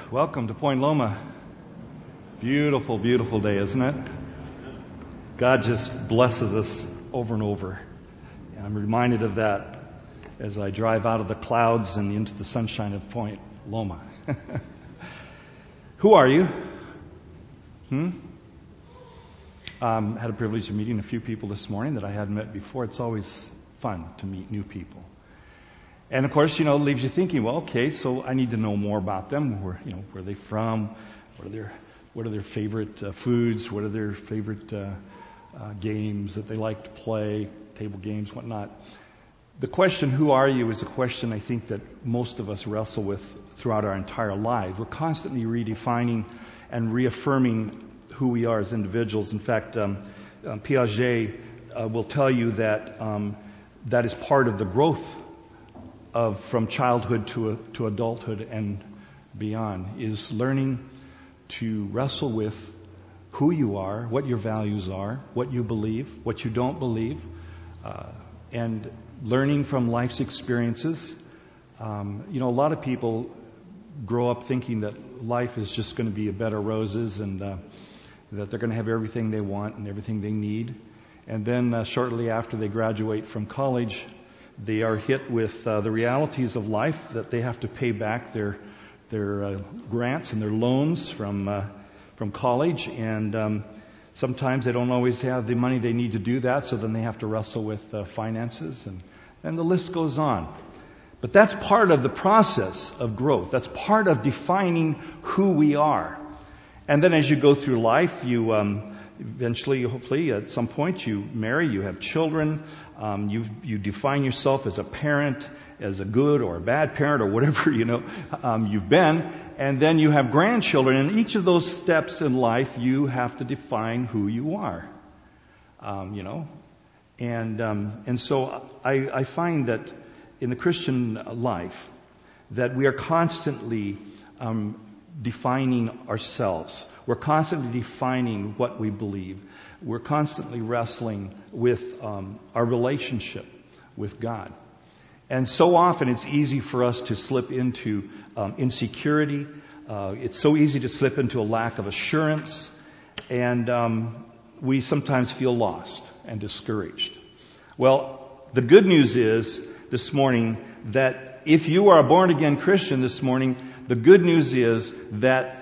Welcome to Point Loma. Beautiful, beautiful day, isn't it? God just blesses us over and over. And I'm reminded of that as I drive out of the clouds and into the sunshine of Point Loma. Who are you? Had a privilege of meeting a few people this morning that I hadn't met before. It's always fun to meet new people. And of course, it leaves you thinking, well, okay, so I need to know more about them. Where are they from? What are their favorite foods? What are their favorite games that they like to play? Table games, whatnot. The question, who are you, is a question I think that most of us wrestle with throughout our entire lives. We're constantly redefining and reaffirming who we are as individuals. In fact, Piaget will tell you that that is part of the growth from childhood to adulthood and beyond, is learning to wrestle with who you are, what your values are, what you believe, what you don't believe, and learning from life's experiences. A lot of people grow up thinking that life is just going to be a bed of roses and that they're going to have everything they want and everything they need. And then shortly after they graduate from college, they are hit with the realities of life, that they have to pay back their grants and their loans from college, and sometimes they don't always have the money they need to do that, so then they have to wrestle with finances, and the list goes on. But that's part of the process of growth. That's part of defining who we are. And then as you go through life, you eventually, hopefully, at some point, you marry, you have children, you define yourself as a parent, as a good or a bad parent, or whatever you've been, and then you have grandchildren. And each of those steps in life, you have to define who you are, And so I find that in the Christian life, that we are constantly defining ourselves. We're constantly defining what we believe. We're constantly wrestling with our relationship with God. And so often it's easy for us to slip into insecurity. It's so easy to slip into a lack of assurance. And we sometimes feel lost and discouraged. Well, the good news is this morning that if you are a born-again Christian this morning, the good news is that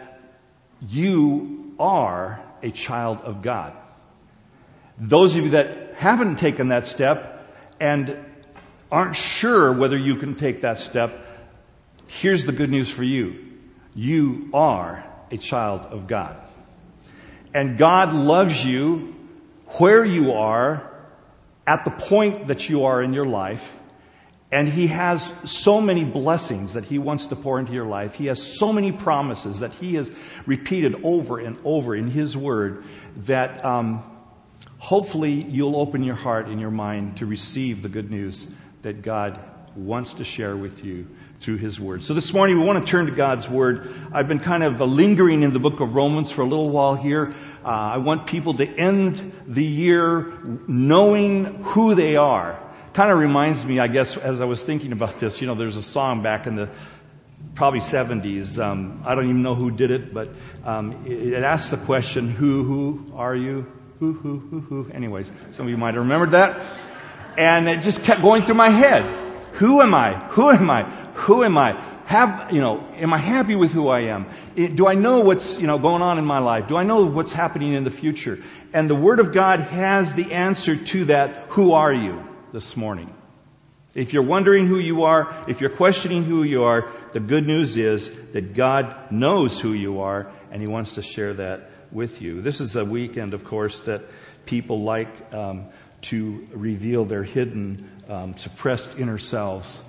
you are a child of God. Those of you that haven't taken that step and aren't sure whether you can take that step, here's the good news for you. You are a child of God. And God loves you where you are, at the point that you are in your life. And He has so many blessings that He wants to pour into your life. He has so many promises that He has repeated over and over in His Word that hopefully you'll open your heart and your mind to receive the good news that God wants to share with you through His Word. So this morning we want to turn to God's Word. I've been kind of lingering in the book of Romans for a little while here. I want people to end the year knowing who they are. Kind of reminds me, I guess, as I was thinking about this, there's a song back in the probably 70s. I don't even know who did it, but it asks the question, who are you? Who? Anyways, some of you might have remembered that. And it just kept going through my head. Who am I? Who am I? Who am I? Am I happy with who I am? Do I know what's, going on in my life? Do I know what's happening in the future? And the Word of God has the answer to that. Who are you? This morning. If you're wondering who you are, if you're questioning who you are, the good news is that God knows who you are, and He wants to share that with you. This is a weekend, of course, that people like to reveal their hidden, suppressed inner selves.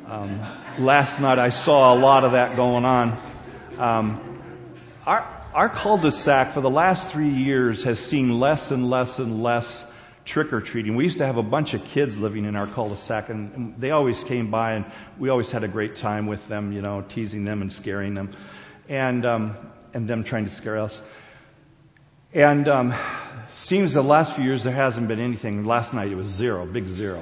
Last night I saw a lot of that going on. Our cul-de-sac for the last 3 years has seen less and less and less trick-or-treating. We used to have a bunch of kids living in our cul-de-sac, and they always came by, and we always had a great time with them, teasing them and scaring them, and them trying to scare us. And seems the last few years there hasn't been anything. Last night it was zero, big zero.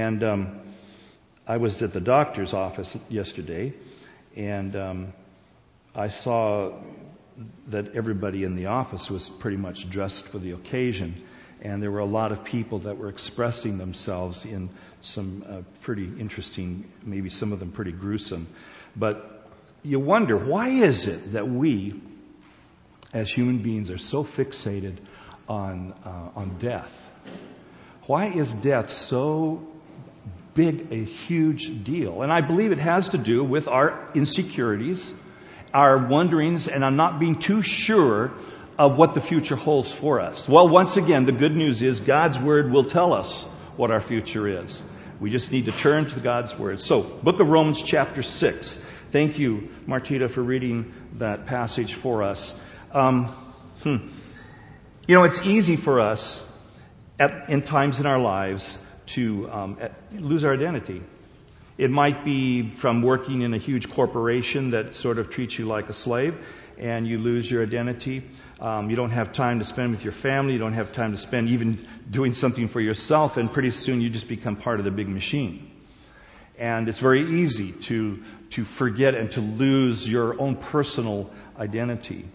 And I was at the doctor's office yesterday, and I saw that everybody in the office was pretty much dressed for the occasion. And there were a lot of people that were expressing themselves in some pretty interesting, maybe some of them pretty gruesome. But you wonder, why is it that we, as human beings, are so fixated on death? Why is death so big, a huge deal? And I believe it has to do with our insecurities, our wonderings, and I'm not being too sure of what the future holds for us. Well, once again, the good news is God's Word will tell us what our future is. We just need to turn to God's Word. So, Book of Romans chapter 6. Thank you, Martita, for reading that passage for us. You know, it's easy for us in times in our lives to lose our identity. It might be from working in a huge corporation that sort of treats you like a slave, and you lose your identity. You don't have time to spend with your family. You don't have time to spend even doing something for yourself, and pretty soon you just become part of the big machine. And it's very easy to forget and to lose your own personal identity.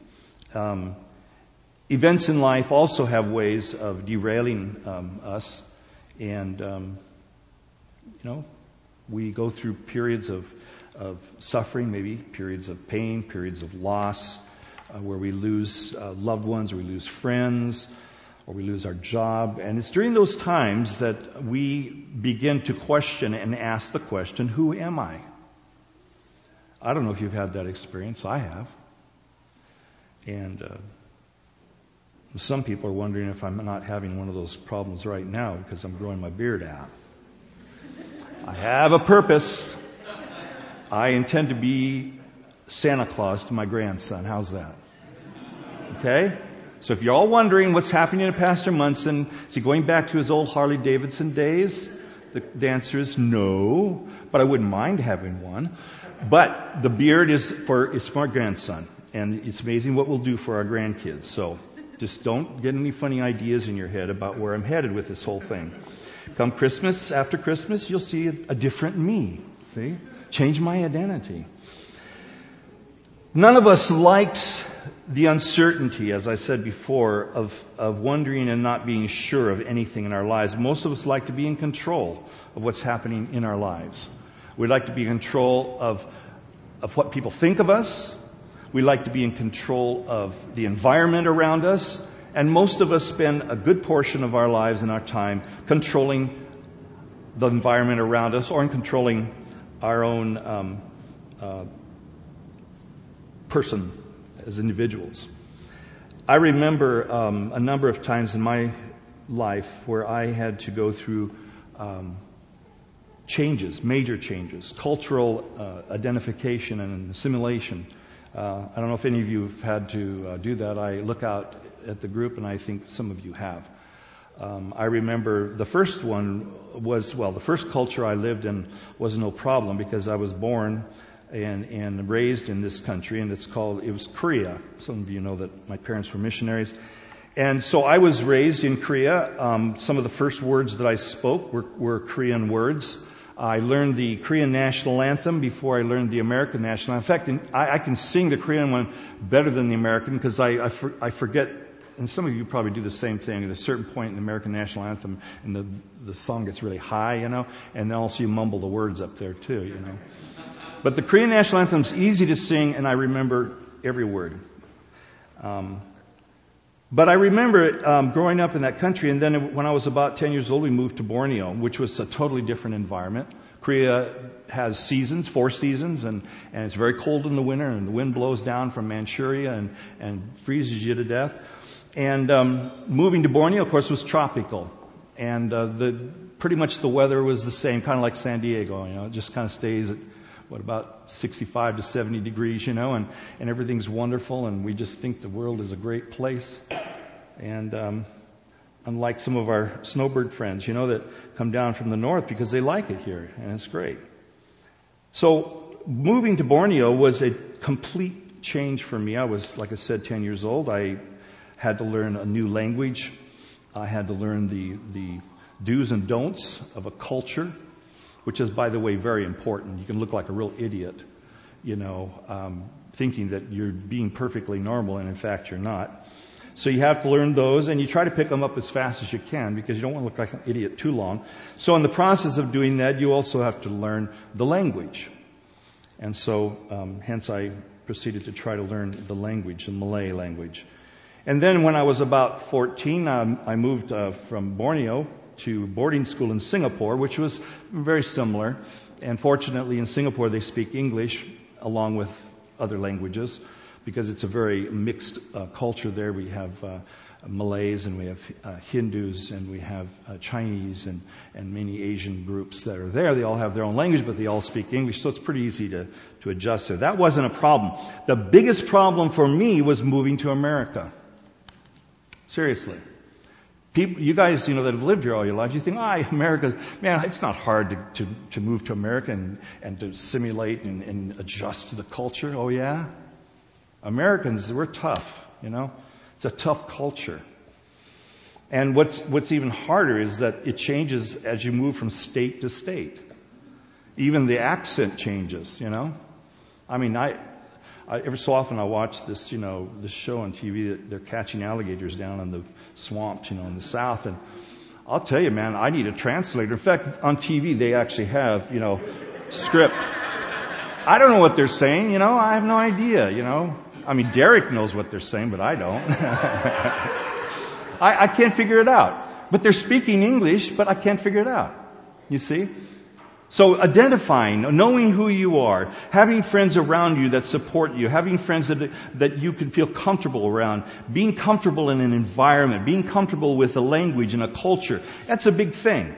Events in life also have ways of derailing us, and we go through periods of suffering, maybe periods of pain, periods of loss, where we lose loved ones, or we lose friends, or we lose our job. And it's during those times that we begin to question and ask the question, who am I? I don't know if you've had that experience. I have. And some people are wondering if I'm not having one of those problems right now because I'm growing my beard out. I have a purpose. I intend to be Santa Claus to my grandson. How's that? Okay? So if you're all wondering what's happening to Pastor Munson, is he going back to his old Harley Davidson days? The answer is no, but I wouldn't mind having one. But the beard it's for my grandson, and it's amazing what we'll do for our grandkids. So just don't get any funny ideas in your head about where I'm headed with this whole thing. Come Christmas, after Christmas, you'll see a different me. See? Change my identity. None of us likes the uncertainty, as I said before, of wondering and not being sure of anything in our lives. Most of us like to be in control of what's happening in our lives. We like to be in control of what people think of us. We like to be in control of the environment around us. And most of us spend a good portion of our lives and our time controlling the environment around us, or in controlling our own person as individuals. I remember a number of times in my life where I had to go through changes, major changes, cultural identification and assimilation. I don't know if any of you have had to do that. I look out at the group, and I think some of you have. I remember the first one was, the first culture I lived in was no problem because I was born and raised in this country, and it was Korea. Some of you know that my parents were missionaries. And so I was raised in Korea. Some of the first words that I spoke were Korean words. I learned the Korean national anthem before I learned the American national anthem. In fact, I can sing the Korean one better than the American because I forget, and some of you probably do the same thing. At a certain point in the American national anthem, and the song gets really high, and then also you mumble the words up there too, But the Korean national anthem's easy to sing, and I remember every word. But I remember growing up in that country, and then when I was about 10 years old, we moved to Borneo, which was a totally different environment. Korea has seasons, 4 seasons, and it's very cold in the winter, and the wind blows down from Manchuria and freezes you to death. And moving to Borneo, of course, was tropical. And pretty much the weather was the same, kind of like San Diego. It just kind of stays at, about 65 to 70 degrees, and everything's wonderful, and we just think the world is a great place. And unlike some of our snowbird friends, that come down from the north because they like it here, and it's great. So moving to Borneo was a complete change for me. I was, like I said, 10 years old. I had to learn a new language. I had to learn the do's and don'ts of a culture, which is, by the way, very important. You can look like a real idiot thinking that you're being perfectly normal, and in fact you're not. So you have to learn those, and you try to pick them up as fast as you can because you don't want to look like an idiot too long. So in the process of doing that, you also have to learn the language. And so, hence I proceeded to try to learn the language, the Malay language. And then when I was about 14, I moved from Borneo to boarding school in Singapore, which was very similar. And fortunately in Singapore they speak English along with other languages because it's a very mixed culture there. We have Malays and we have Hindus and we have Chinese and many Asian groups that are there. They all have their own language, but they all speak English, so it's pretty easy to adjust there. That wasn't a problem. The biggest problem for me was moving to America. Seriously. People, you guys, that have lived here all your lives, you think, America, man, it's not hard to move to America and to simulate and adjust to the culture. Oh yeah? Americans, we're tough, It's a tough culture. And what's even harder is that it changes as you move from state to state. Even the accent changes, I mean, I every so often I watch this, this show on TV that they're catching alligators down in the swamps, in the South. And I'll tell you, man, I need a translator. In fact, on TV they actually have, script. I don't know what they're saying, I have no idea, I mean, Derek knows what they're saying, but I don't. I can't figure it out. But they're speaking English, but I can't figure it out. You see? So identifying, knowing who you are, having friends around you that support you, having friends that you can feel comfortable around, being comfortable in an environment, being comfortable with a language and a culture, that's a big thing.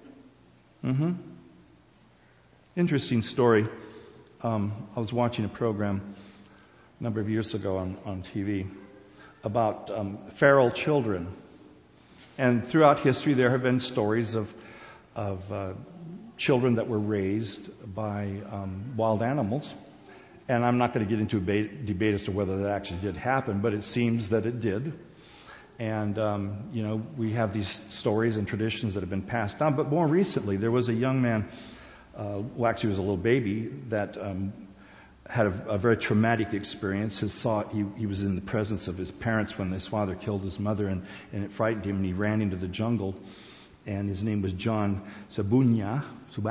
Interesting story. I was watching a program a number of years ago on TV about feral children. And throughout history there have been stories of children that were raised by wild animals. And I'm not going to get into a debate as to whether that actually did happen, but it seems that it did. And, we have these stories and traditions that have been passed down. But more recently, there was a young man, actually he was a little baby, that had a very traumatic experience. He was in the presence of his parents when his father killed his mother, and it frightened him, and he ran into the jungle. And his name was John Subanya,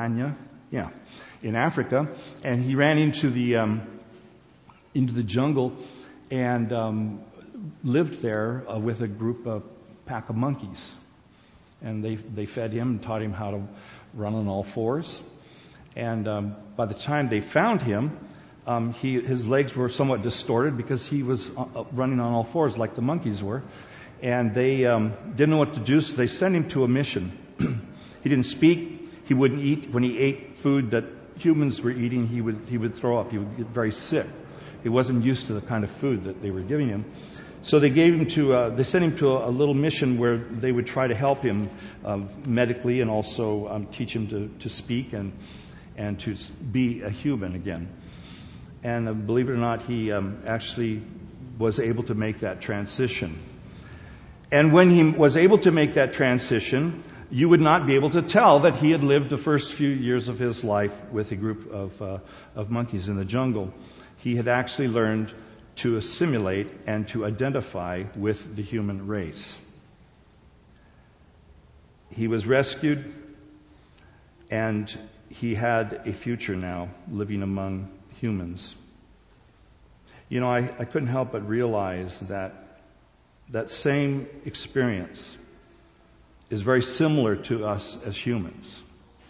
in Africa. And he ran into the jungle and lived there with a pack of monkeys. And they fed him and taught him how to run on all fours. And by the time they found him, his legs were somewhat distorted because he was running on all fours like the monkeys were. And they didn't know what to do, so they sent him to a mission. He didn't speak. He wouldn't eat. When he ate food that humans were eating, he would throw up. He would get very sick. He wasn't used to the kind of food that they were giving him. So they sent him to a little mission where they would try to help him medically and also teach him to speak and to be a human again. And believe it or not, he actually was able to make that transition. And when he was able to make that transition, you would not be able to tell that he had lived the first few years of his life with a group of monkeys in the jungle. He had actually learned to assimilate and to identify with the human race. He was rescued, and he had a future now living among humans. I couldn't help but realize that same experience is very similar to us as humans.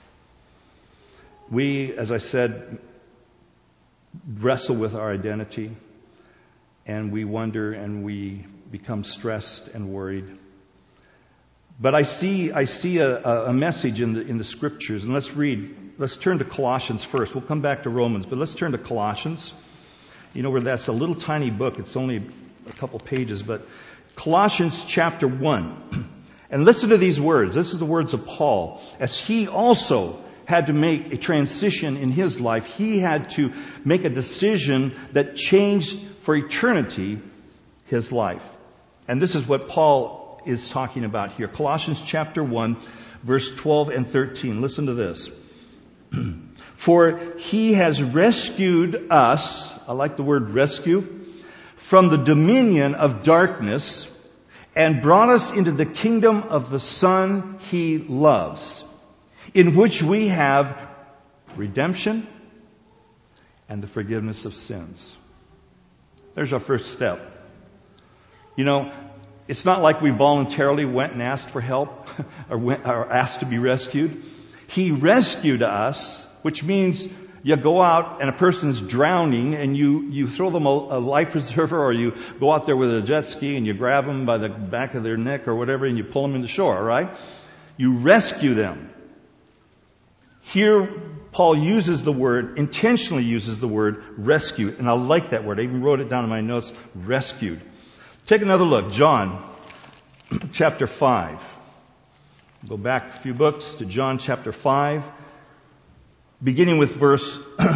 We, as I said, wrestle with our identity, and we wonder and we become stressed and worried. But I see a message in the scriptures, and let's turn to Colossians first. We'll come back to Romans, but let's turn to Colossians. Where that's a little tiny book. It's only a couple pages, but Colossians chapter 1. And listen to these words. This is the words of Paul. As he also had to make a transition in his life, he had to make a decision that changed for eternity his life. And this is what Paul is talking about here. Colossians chapter 1, verse 12 and 13. Listen to this. For he has rescued us, I like the word rescue, from the dominion of darkness and brought us into the kingdom of the Son he loves, in which we have redemption and the forgiveness of sins. There's our first step. You know, it's not like we voluntarily went and asked for help or asked to be rescued. He rescued us, which means you go out and a person's drowning and you throw them a life preserver, or you go out there with a jet ski and you grab them by the back of their neck or whatever and you pull them into shore, right? You rescue them. Here, Paul intentionally uses the word rescue. And I like that word. I even wrote it down in my notes, rescued. Take another look. John chapter 5. Go back a few books to John chapter 5. Beginning with verse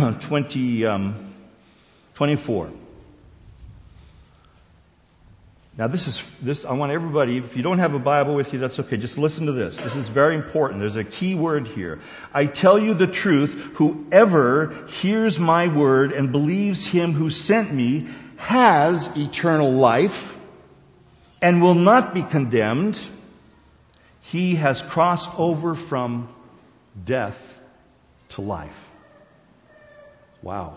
24. Now this, I want everybody, if you don't have a Bible with you, that's okay. Just listen to this. This is very important. There's a key word here. I tell you the truth, whoever hears my word and believes him who sent me has eternal life and will not be condemned. He has crossed over from death to life. Wow.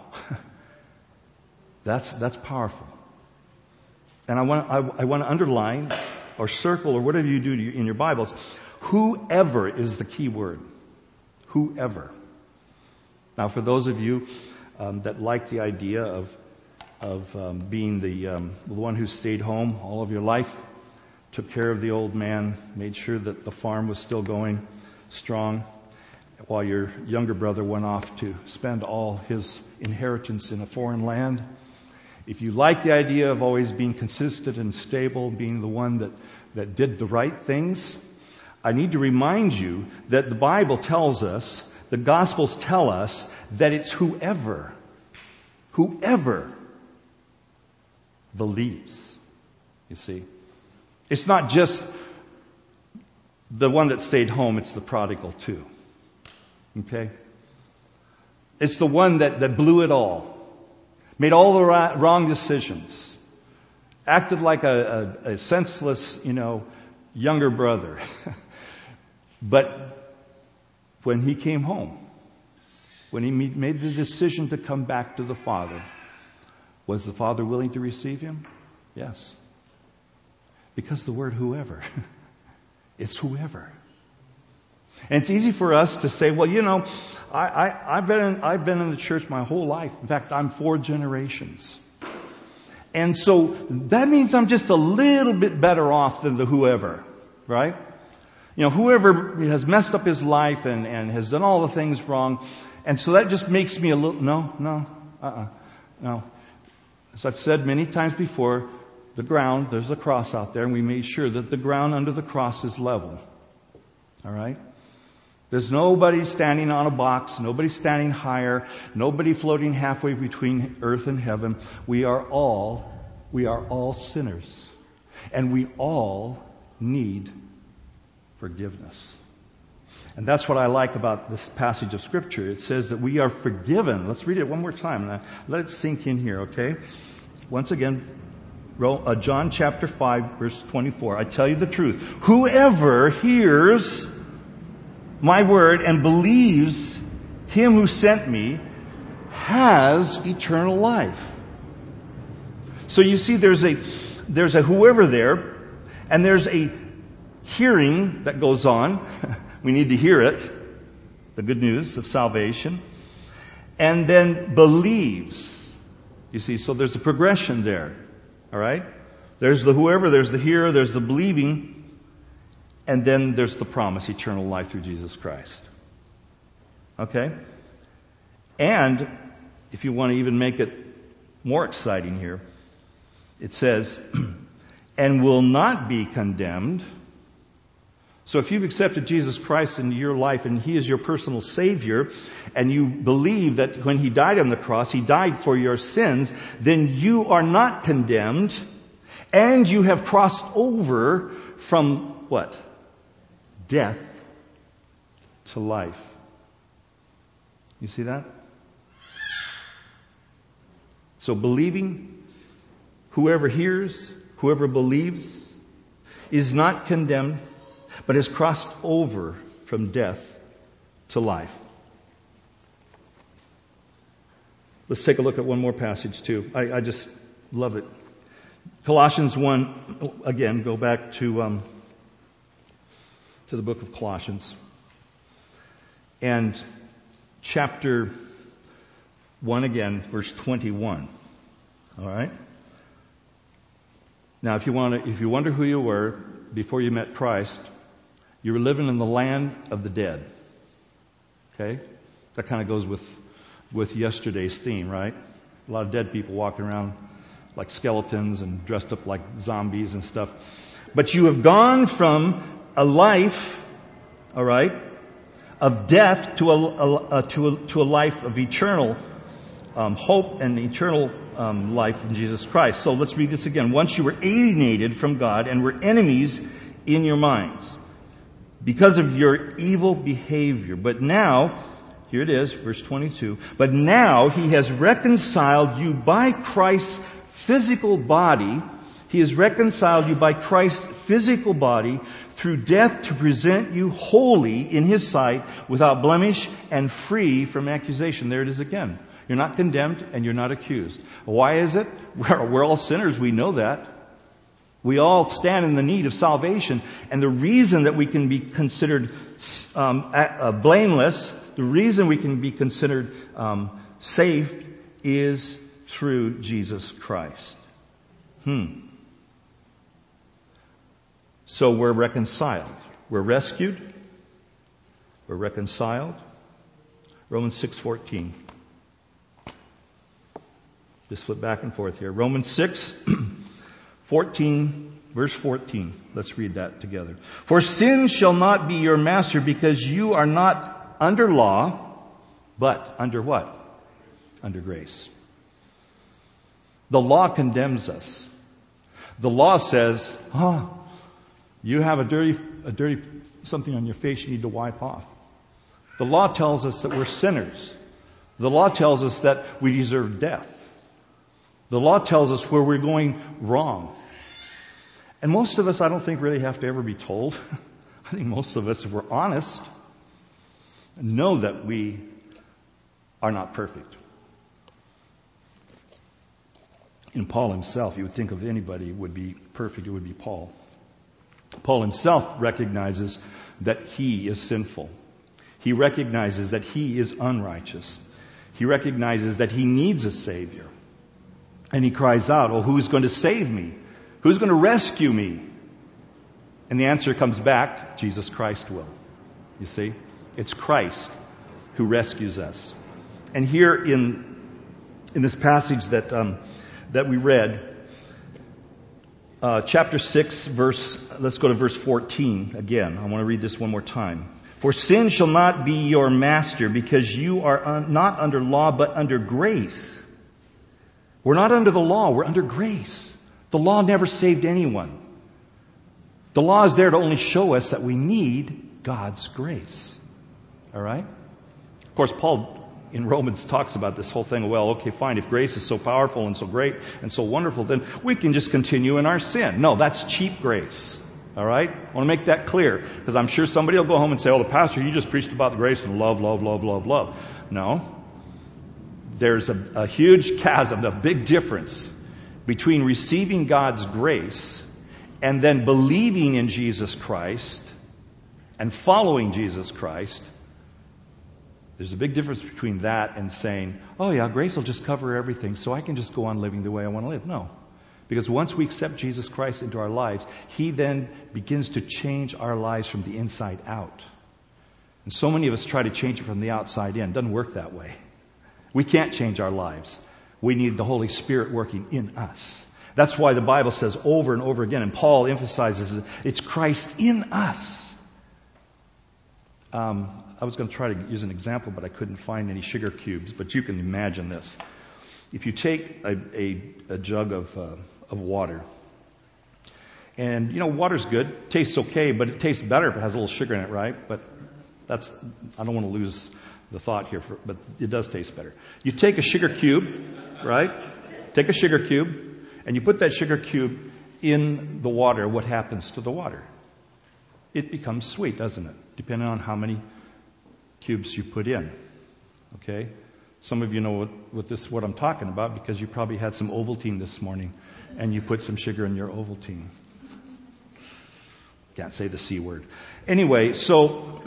That's powerful. And I want to underline or circle or whatever you do in your Bibles. Whoever is the key word. Whoever. Now, for those of you that like the idea of being the one who stayed home all of your life, took care of the old man, made sure that the farm was still going strong, while your younger brother went off to spend all his inheritance in a foreign land. If you like the idea of always being consistent and stable, being the one that did the right things, I need to remind you that the Bible tells us, the Gospels tell us, that it's whoever believes. You see? It's not just the one that stayed home, it's the prodigal too. Okay? It's the one that blew it all. Made all the wrong decisions. Acted like a senseless, younger brother. But when he came home, when he made the decision to come back to the Father, was the Father willing to receive him? Yes. Because the word whoever. It's whoever. And it's easy for us to say, well, I've been in the church my whole life. In fact, I'm 4 generations. And so that means I'm just a little bit better off than the whoever, right? Whoever has messed up his life and has done all the things wrong. And so that just makes me a little, no. As I've said many times before, there's a cross out there, and we made sure that the ground under the cross is level. All right? There's nobody standing on a box, nobody standing higher, nobody floating halfway between earth and heaven. We are all sinners. And we all need forgiveness. And that's what I like about this passage of Scripture. It says that we are forgiven. Let's read it one more time. And let it sink in here, okay? Once again, John chapter 5, verse 24. I tell you the truth. Whoever hears my word and believes him who sent me has eternal life. So you see, there's a whoever there, and there's a hearing that goes on. We need to hear it, the good news of salvation, and then believes. You see, so there's a progression there. All right? There's the whoever, there's the hearer, there's the believing, and then there's the promise, eternal life through Jesus Christ. Okay? And if you want to even make it more exciting here, it says, and will not be condemned. So if you've accepted Jesus Christ into your life and He is your personal Savior, and you believe that when He died on the cross, He died for your sins, then you are not condemned, and you have crossed over from what? Death to life. You see that? So believing, whoever hears, whoever believes, is not condemned, but has crossed over from death to life. Let's take a look at one more passage too. I just love it. Colossians 1, again, go back to the book of Colossians. And chapter 1 again, verse 21. All right? Now, if you wonder who you were before you met Christ, you were living in the land of the dead. Okay? That kind of goes with yesterday's theme, right? A lot of dead people walking around like skeletons and dressed up like zombies and stuff. But you have gone from a life, all right, of death to a life of eternal hope and eternal life in Jesus Christ. So let's read this again. Once you were alienated from God and were enemies in your minds because of your evil behavior. But now, here it is, verse 22. But now He has reconciled you by Christ's physical body. He has reconciled you by Christ's physical body through death to present you holy in His sight, without blemish and free from accusation. There it is again. You're not condemned and you're not accused. Why is it? We're all sinners. We know that. We all stand in the need of salvation. And the reason that we can be considered blameless, the reason we can be considered saved is through Jesus Christ. So we're reconciled. We're rescued. We're reconciled. Romans 6:14. Just flip back and forth here. Romans 6:14, verse 14. Let's read that together. For sin shall not be your master, because you are not under law, but under what? Under grace. The law condemns us. The law says, you have a dirty something on your face you need to wipe off. The law tells us that we're sinners. The law tells us that we deserve death. The law tells us where we're going wrong. And most of us, I don't think, really have to ever be told. I think most of us, if we're honest, know that we are not perfect. And Paul himself, you would think of anybody would be perfect, it would be Paul. Paul himself recognizes that he is sinful. He recognizes that he is unrighteous. He recognizes that he needs a Savior. And he cries out, who's going to save me? Who's going to rescue me? And the answer comes back, Jesus Christ will. You see? It's Christ who rescues us. And here in this passage that we read, chapter 6, let's go to verse 14 again. I want to read this one more time. For sin shall not be your master, because you are not under law, but under grace. We're not under the law, we're under grace. The law never saved anyone. The law is there to only show us that we need God's grace. All right? Of course, Paul in Romans talks about this whole thing. Well, okay, fine. If grace is so powerful and so great and so wonderful, then we can just continue in our sin. No, that's cheap grace. All right? I want to make that clear, because I'm sure somebody will go home and say, the pastor, you just preached about the grace and love, love, love, love, love. No. There's a huge chasm, a big difference between receiving God's grace and then believing in Jesus Christ and following Jesus Christ. There's a big difference between that and saying, grace will just cover everything, so I can just go on living the way I want to live. No. Because once we accept Jesus Christ into our lives, He then begins to change our lives from the inside out. And so many of us try to change it from the outside in. It doesn't work that way. We can't change our lives. We need the Holy Spirit working in us. That's why the Bible says over and over again, and Paul emphasizes it's Christ in us. I was going to try to use an example, but I couldn't find any sugar cubes. But you can imagine this. If you take a jug of water, and water's good, tastes okay, but it tastes better if it has a little sugar in it, right? But I don't want to lose the thought here, but it does taste better. You take a sugar cube, right? Take a sugar cube, and you put that sugar cube in the water. What happens to the water? It becomes sweet, doesn't it? Depending on how many cubes you put in. Okay? Some of you know what I'm talking about because you probably had some Ovaltine this morning and you put some sugar in your Ovaltine. Can't say the C word. Anyway, so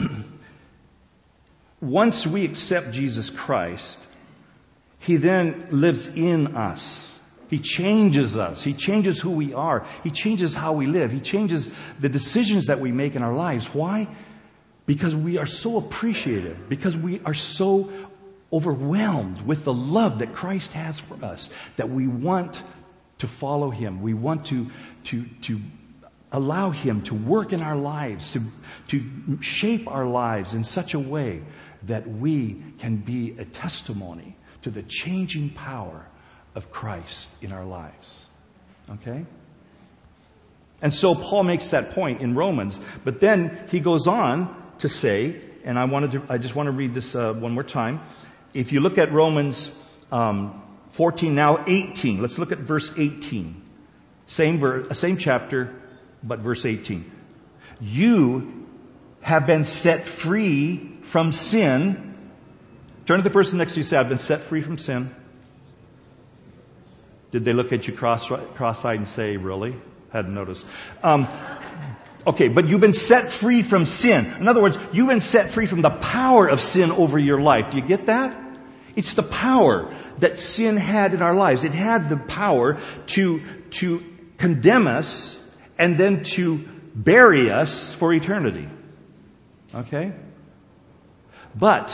once we accept Jesus Christ, He then lives in us. He changes us. He changes who we are. He changes how we live. He changes the decisions that we make in our lives. Why? Because we are so appreciative. Because we are so overwhelmed with the love that Christ has for us that we want to follow Him. We want to allow Him to work in our lives, to shape our lives in such a way that we can be a testimony to the changing power of Christ in our lives. Okay? And so Paul makes that point in Romans, but then he goes on to say, and I just want to read this one more time. If you look at Romans 14, now 18. Let's look at verse 18. Same chapter, but verse 18. You have been set free from sin. Turn to the person next to you and say, I've been set free from sin. Did they look at you cross-eyed and say, really? Hadn't noticed. Okay, but you've been set free from sin. In other words, you've been set free from the power of sin over your life. Do you get that? It's the power that sin had in our lives. It had the power to condemn us and then to bury us for eternity. Okay? But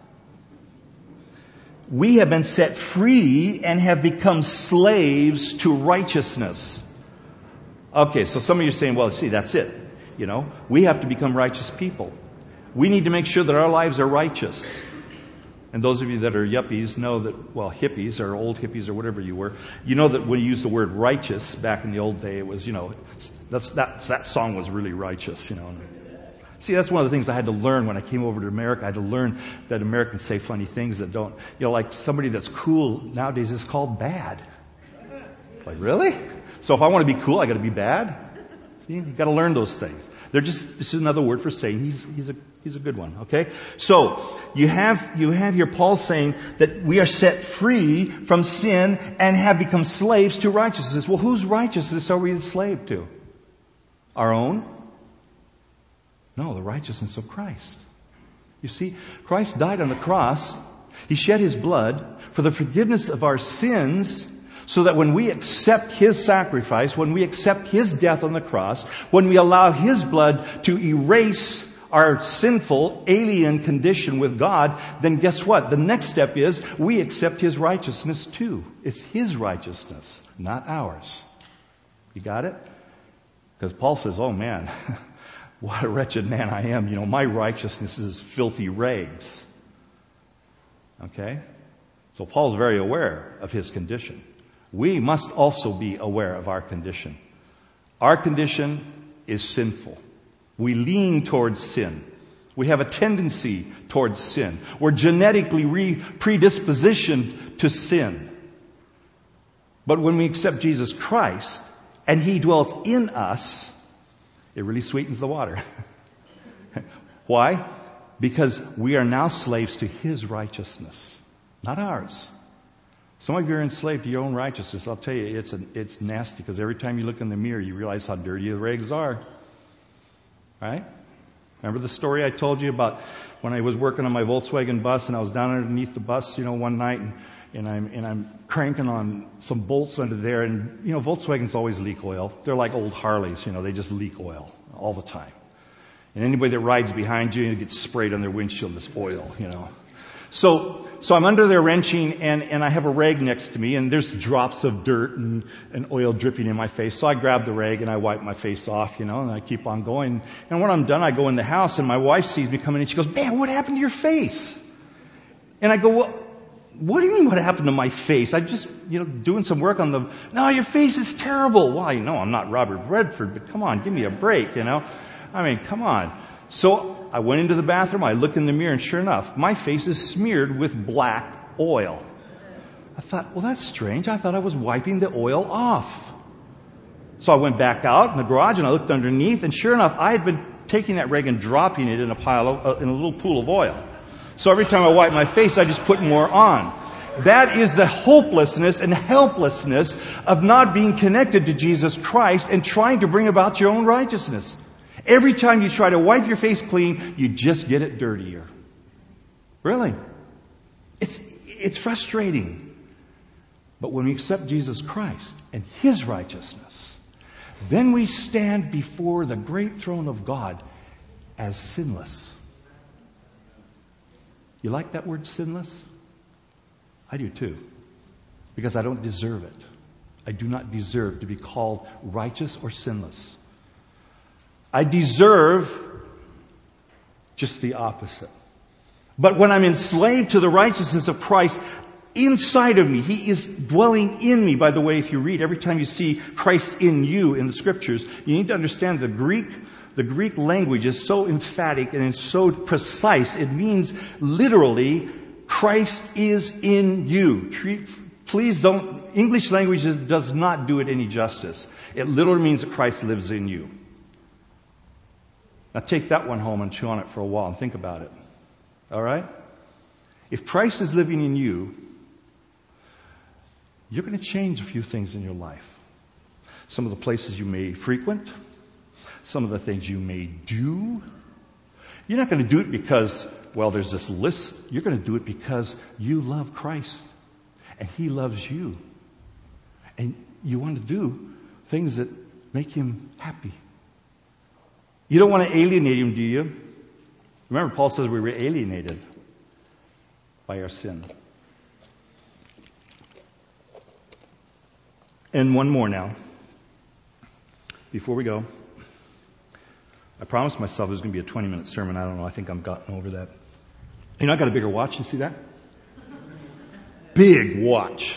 we have been set free and have become slaves to righteousness. Okay, so some of you are saying, well, see, that's it. You know, we have to become righteous people. We need to make sure that our lives are righteous. And those of you that are yuppies know that, well, hippies or old hippies or whatever you were, you know that when you used the word righteous back in the old day, it was, you know, that song was really righteous, you know. See, that's one of the things I had to learn when I came over to America. I had to learn that Americans say funny things that don't, you know, like somebody that's cool nowadays is called bad. Like, really? So if I want to be cool, I got to be bad? See, you got to learn those things. This is another word for saying he's a good one. Okay? So you have here Paul saying that we are set free from sin and have become slaves to righteousness. Well, whose righteousness are we enslaved to? Our own? No, the righteousness of Christ. You see, Christ died on the cross. He shed His blood for the forgiveness of our sins, so that when we accept His sacrifice, when we accept His death on the cross, when we allow His blood to erase our sinful, alien condition with God, then guess what? The next step is we accept His righteousness too. It's His righteousness, not ours. You got it? Because Paul says, oh man, what a wretched man I am. You know, my righteousness is filthy rags. Okay? So Paul's very aware of his condition. We must also be aware of our condition. Our condition is sinful. We lean towards sin. We have a tendency towards sin. We're genetically predispositioned to sin. But when we accept Jesus Christ and He dwells in us, it really sweetens the water. Why? Because we are now slaves to His righteousness, not ours. Some of you are enslaved to your own righteousness. I'll tell you, it's nasty, because every time you look in the mirror, you realize how dirty the rags are. Right? Remember the story I told you about when I was working on my Volkswagen bus and I was down underneath the bus, you know, one night and I'm cranking on some bolts under there, and you know, Volkswagens always leak oil. They're like old Harleys, you know, they just leak oil all the time. And anybody that rides behind you gets sprayed on their windshield with this oil, you know. So I'm under there wrenching, and I have a rag next to me, and there's drops of dirt and oil dripping in my face. So I grab the rag and I wipe my face off, you know, and I keep on going. And when I'm done, I go in the house, and my wife sees me coming in. She goes, "Man, what happened to your face?" And I go, "Well, what do you mean what happened to my face? I'm just, you know, doing some work on the... No, your face is terrible." Well, you know, I'm not Robert Redford, but come on, give me a break, you know. I mean, come on. So I went into the bathroom, I looked in the mirror, and sure enough, my face is smeared with black oil. I thought, well, that's strange. I thought I was wiping the oil off. So I went back out in the garage and I looked underneath, and sure enough, I had been taking that rag and dropping it in in a little pool of oil. So every time I wipe my face, I just put more on. That is the hopelessness and helplessness of not being connected to Jesus Christ and trying to bring about your own righteousness. Every time you try to wipe your face clean, you just get it dirtier. Really. It's frustrating. But when we accept Jesus Christ and His righteousness, then we stand before the great throne of God as sinless. You like that word, sinless? I do too. Because I don't deserve it. I do not deserve to be called righteous or sinless. I deserve just the opposite. But when I'm enslaved to the righteousness of Christ inside of me, He is dwelling in me. By the way, if you read, every time you see Christ in you in the Scriptures, you need to understand the Greek language is so emphatic and it's so precise. It means literally, Christ is in you. Please don't, English language does not do it any justice. It literally means that Christ lives in you. Now take that one home and chew on it for a while and think about it. All right? If Christ is living in you, you're going to change a few things in your life. Some of the places you may frequent, some of the things you may do. You're not going to do it because, well, there's this list. You're going to do it because you love Christ and He loves you. And you want to do things that make Him happy. You don't want to alienate Him, do you? Remember, Paul says we were alienated by our sin. And one more now. Before we go. I promised myself it was going to be a 20-minute sermon. I don't know. I think I've gotten over that. You know, I got a bigger watch. You see that? Big watch.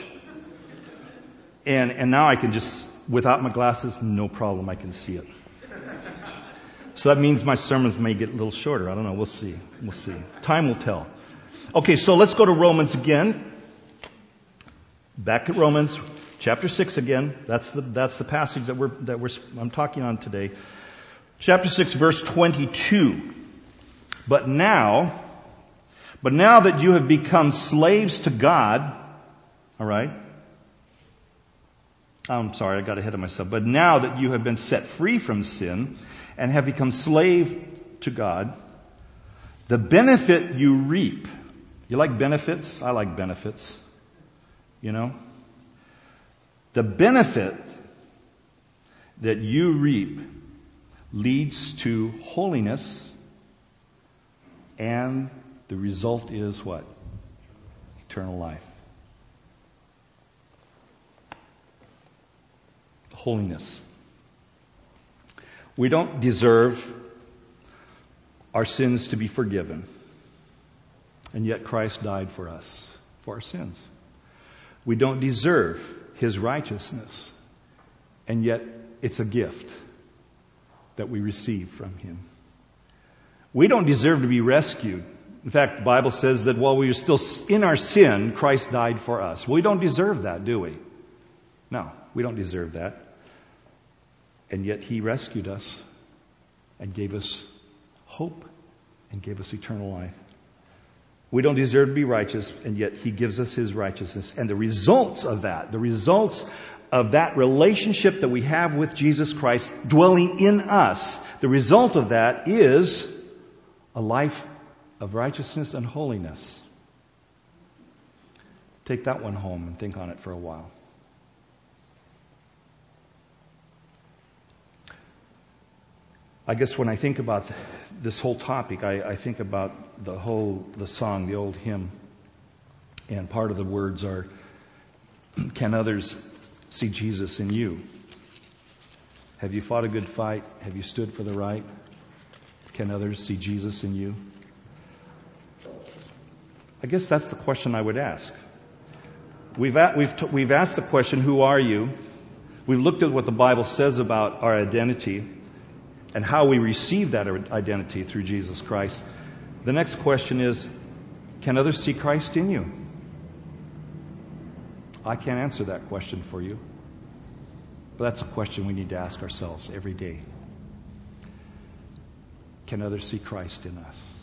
And now I can just, without my glasses, no problem, I can see it. So that means my sermons may get a little shorter. I don't know. We'll see. We'll see. Time will tell. Okay, so let's go to Romans again. Back to Romans chapter 6 again. That's the passage that I'm talking on today. Chapter 6, verse 22. But now that you have become slaves to God, all right? I'm sorry, I got ahead of myself. But now that you have been set free from sin and have become slave to God, the benefit you reap. You like benefits? I like benefits. You know? The benefit that you reap leads to holiness, and the result is what? Eternal life. Holiness. We don't deserve our sins to be forgiven, and yet Christ died for us, for our sins. We don't deserve His righteousness, and yet it's a gift that we receive from Him. We don't deserve to be rescued. In fact, the Bible says that while we were still in our sin, Christ died for us. We don't deserve that, do we? No, we don't deserve that. And yet He rescued us and gave us hope and gave us eternal life. We don't deserve to be righteous, and yet He gives us His righteousness. And the results of that relationship that we have with Jesus Christ dwelling in us, the result of that is a life of righteousness and holiness. Take that one home and think on it for a while. I guess when I think about this whole topic, I think about the song, the old hymn. And part of the words are, can others see Jesus in you? Have you fought a good fight? Have you stood for the right? Can others see Jesus in you? I guess that's the question I would ask. We've asked the question, who are you? We've looked at what the Bible says about our identity. and how we receive that identity through Jesus Christ, the next question is, can others see Christ in you? I can't answer that question for you, but that's a question we need to ask ourselves every day. Can others see Christ in us?